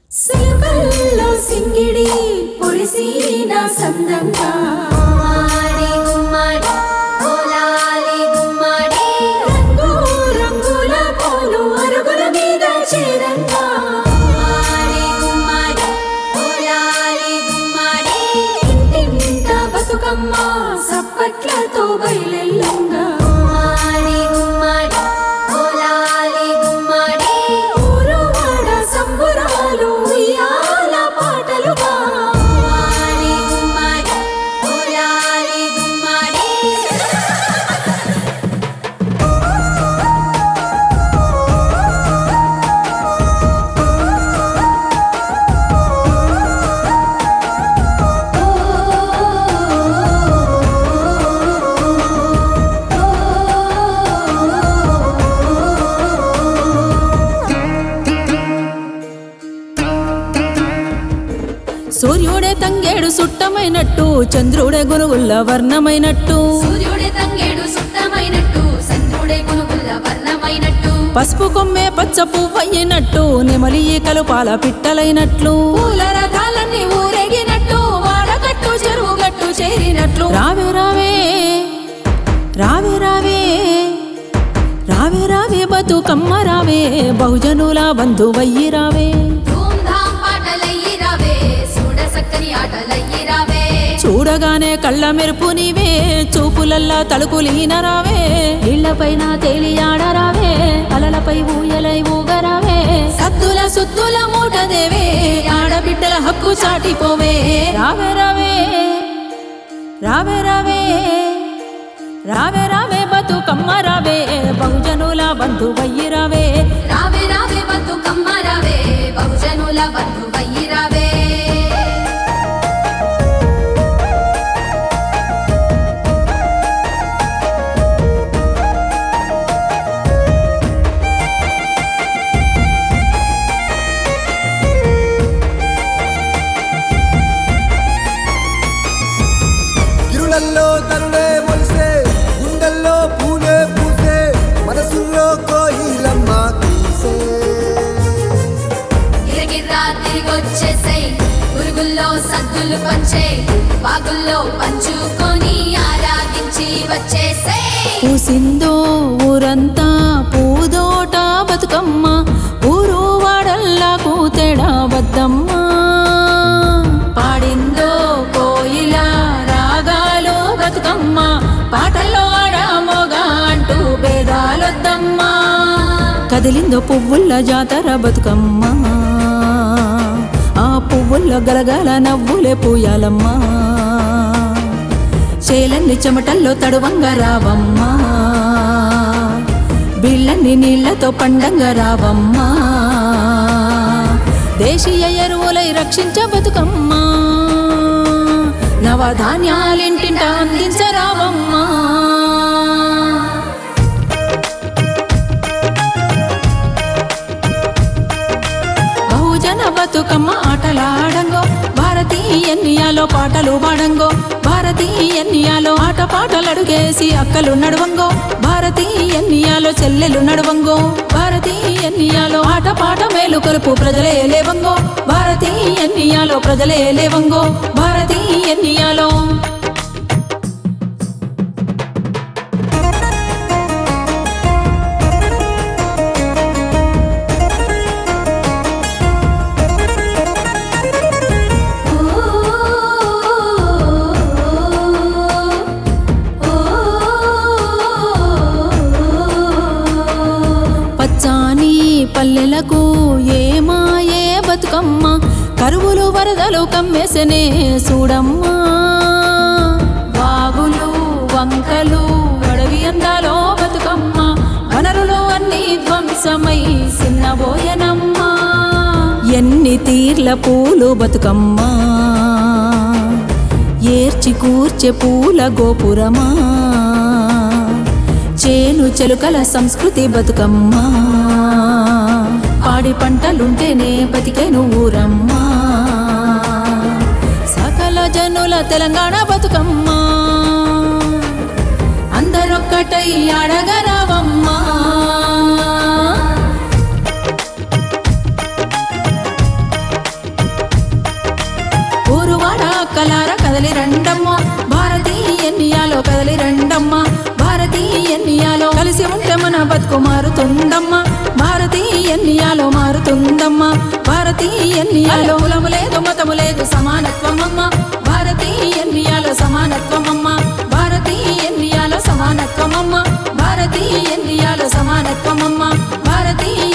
సిలుకల్లో సింగిడి పొడిసిన సందంగా గుమ్మాడి గుమ్మాడి ఓలాలి గుమ్మాడి రంగు రంగుల పూలు అరుగుల మీద చేరంగా గుమ్మాడి గుమ్మాడి ఓలాలి గుమ్మాడి ఇంటింట బతుకమ్మ సప్పట్లతో బయలెల్లంగా గుమ్మాడి గుమ్మాడి ఓలాలి గుమ్మాడి ఊరు వాడ సంబురాలు ఉయ్యాల పాటలుగా గుమ్మాడి గుమ్మాడి ఓలాలి గుమ్మాడి సూర్యుడే తంగేడు సుట్టమైనట్టు చంద్రుడే గురువుల్ల వర్ణమైనట్టు సూర్యుడే తంగేడు సుత్తమైనట్టు చంద్రుడే గునుగుల్ల వర్ణమైనట్టు పసుపు కొమ్మే పచ్చ పువ్వయ్యినట్టు నెమలి ఈకలు పాల పిట్టలైనట్లు పూల రథాలన్నీ ఊరేగినట్టు వాడకట్టు చెరువు గట్టు చేరినట్లు రావే రావే రావే రావే రావే రావే బతుకమ్మ రావే బహుజనుల బంధువయ్యి రావే ధూమ్ ధామ్ పాటలయ్యి రావే చూడ సక్కని ఆటలయ్యి రావే చూడగానే కళ్ళ మెరుపు నీవే చూపులల్లా తలుకులీన రావే ఇళ్లపైన తేలియాడరావే అలలపై ఊయలై ఊగరావే సద్దుల సుద్దుల మూటదేవే ఆడబిడ్డల హక్కు చాటిపోవే రావే రావే రావే రావే రావే రావే బతుకమ్మ రావే బహుజనుల బంధువయ్యి రావే రావే రావే బతుకమ్మ రావే బహుజనుల బంధువయ్యి రావే గిరులల్లో తరుణే మొలిసే గుండెల్లో పూలే పూసే మనసుల్లో కోయిలమ్మ తీసే గిరగిర్రా తిరిగొచ్చేసై పురుగుల్లో సద్దులు పంచే బాగుల్లో పంచుకొని ఆరాధించి వచ్చేసై పూసిందో ఊరంతా పూదోట బతుకమ్మ ఊరు వాడల్లాకు తేడా వద్దమ్మా పాడిందో కోయిల రాగాలు బతుకమ్మ పాటల్లో ఆడామోగా అంటూ భేదాలొద్దమ్మా కదిలిందో పువ్వుల్ల జాతర బతుకమ్మ ఆ పువ్వుల్ల గలగల నవ్వులే పూయాలమ్మా చేలన్ని చెమటల్లో తడువంగా రావమ్మా బిళ్ళన్ని నీళ్లతో పండంగా రావమ్మా దేశీయ ఎరువులై రక్షించ బతుకమ్మా నవధాన్యాలింటింట అందించరావమ్మా బహుజన బతుకమ్మ ఆటలాడంగో భారతీయన్నియాలో పాటలు పాడంగో భారతీయన్నియాలో ఆట పాటలు అడుగేసి అక్కలు నడువంగో భారతీయన్నియాలో చెల్లెలు నడువంగో భారతీయన్నియాలో ఆట పాట మేలు కొలుపు ప్రజలే లేవంగో భారతీయన్నియాలో ప్రజలే లేవంగో భారతీయన్నియాలో పచ్చాని పల్లెలకు ఏమాయే బతుకమ్మ కరువులు వరదలు కమ్మేసనే చూడమ్మా వాగులు వంకలు అడవి అందాలో బతుకమ్మ వనరులు అన్ని ధ్వంసమై సిన్నబోయనమ్మా ఎన్ని తీర్ల పూలు బతుకమ్మ ఏర్చి కూర్చె పూల గోపురమా చేను చెలుకల సంస్కృతి బతుకమ్మ పాడి పంటలుంటేనే బతికేను ఊరమ్మా సకల జనుల తెలంగాణ బతుకమ్మ అందరొక్కటై అడగరావమ్మా చుక్కలార కదలి రండమ్మ భారతీయ ఎన్నియాలో కదలి రండమ్మ భారతీయ ఎన్నియాలో కలిసి ఉంటే మన బతుకు మారుతుందమ్మ భారతీయ ఎన్నియాలో మారుతుందమ్మ భారతీయ ఎన్నియాలో కులము లేదు మతము లేదు సమానత్వమమ్మ భారతీయ ఎన్నియాలో సమానత్వమమ్మ భారతీయ ఎన్నియాలో సమానత్వమమ్మ భారతీయ ఎన్నియాలో సమానత్వమమ్మ భారతీయ